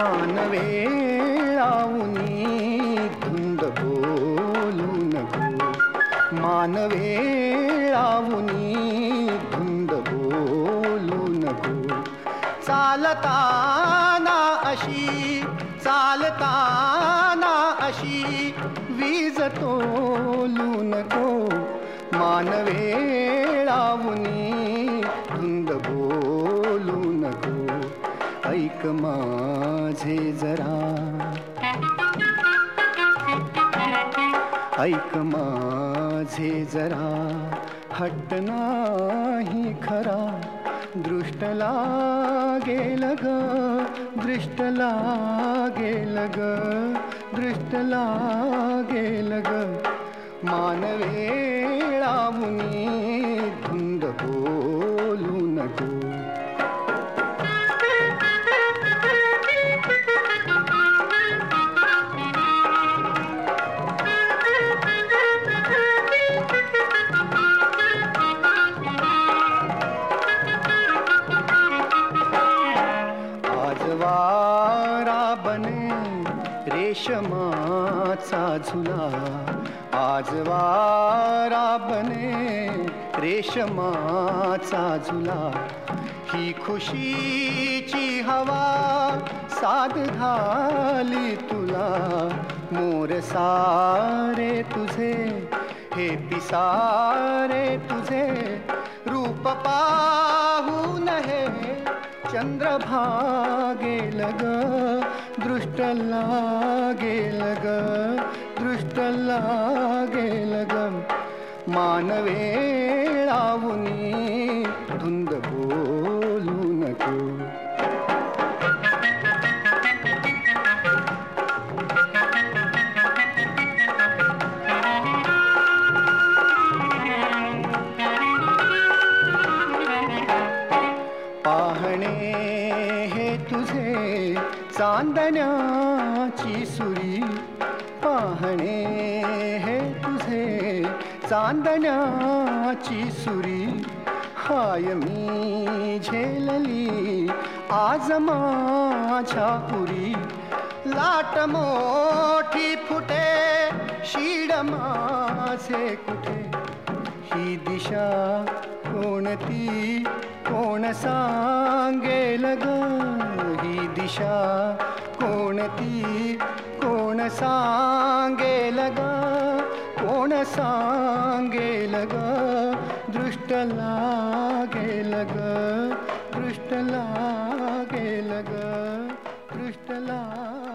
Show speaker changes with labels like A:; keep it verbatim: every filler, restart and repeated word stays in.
A: मानवे लावुनी धुंद बोलू नको, मानवे लावुनी धुंद बोलू नको. चालताना अशी चालताना अशी वीज तोलू नको, मानवे लावुनी धुंद बोलू नको. ऐक माझे जरा, ऐक माझे जरा, हट्ट नाही खरा. दृष्ट लागेल ग, दृष्ट लागेल ग, दृष्ट लागेल ग. मानवे लावुनी धुंद बोलू नको. वारा बने रेशमाचा झुला, आज वारा बने रेशमाचा झुला. ही खुशीची हवा साद घाली तुला. मोर सारे तुझे हे पिसारे तुझे, रूप पाहून हे चंद्रभागेल ग, दृष्ट लागेल ग, दृष्ट लागेल ग. मानवे लावुनी धुंद बोलू नको. पाहणे हे तुझे चांदण्याची सुरी, पाहणे हे तुझे चांदण्याची सुरी. हाय मी झेलली आज माझ्या उरी. लाट मोठी फुटे शीड माझे कुठे, ही दिशा कोणती कोण सांगेल ग, ही दिशा कोणती कोण सांगेल ग, कोण सांगेल ग. दृष्ट लागेल ग, दृष्ट लागेल ग, दृष्ट लागेल.